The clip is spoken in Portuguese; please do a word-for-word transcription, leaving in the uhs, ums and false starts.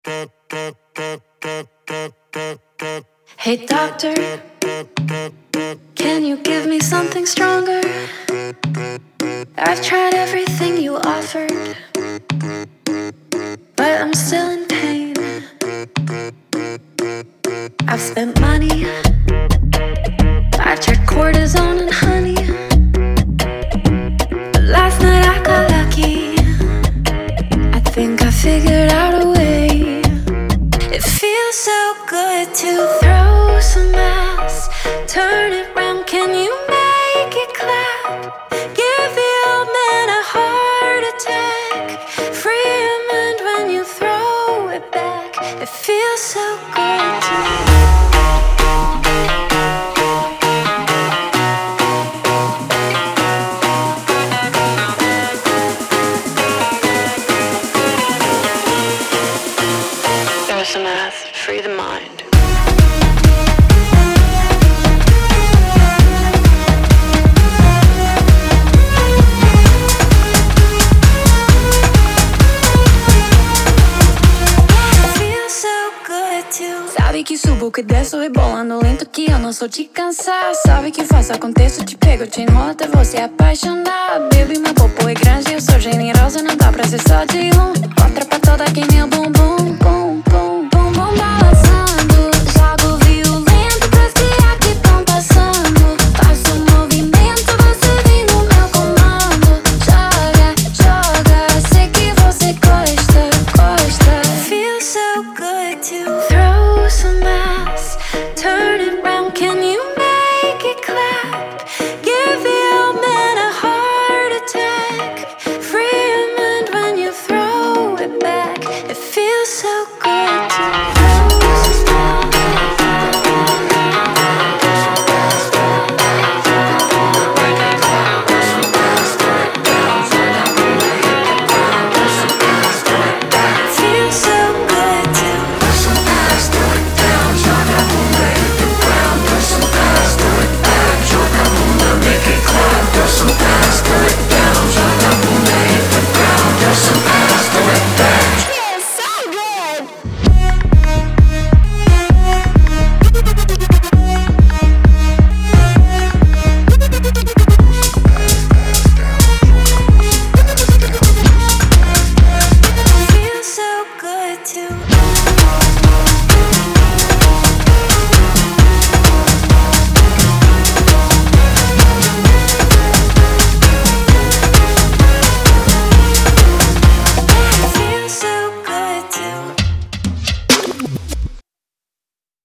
Hey doctor, can you give me something stronger? I've tried everything you offered, but I'm still in pain. I've spent money, I tried cortisone and honey, but last night I got lucky. I think I figured out a way. It feels so good to throw some ass, turn it round, can you make it clap? Give the old man a heart attack, free your mind when you throw it back. It feels so good to throw some ass, free the mind. Sabe que subo, que desço, rebolando lento, que eu não sou de cansar. Sabe que faço, aconteço, te pego, te enrolo até você apaixonar. Baby, meu popo é grande, eu sou generosa, não dá pra ser só de um. Outra pra toda quem meu bumbum, bum, bum, bum, bum balançando. Jogo violento pras criar que tão passando. Faço um movimento, você vem no meu comando. Joga, joga, sei que você gosta, gosta. Feels so good to throw some ass, turn it round, can you make it clap? Give the old man a heart attack, free your mind when you throw it back. It feels so good to throw some ass. Feels so good to Feels so good to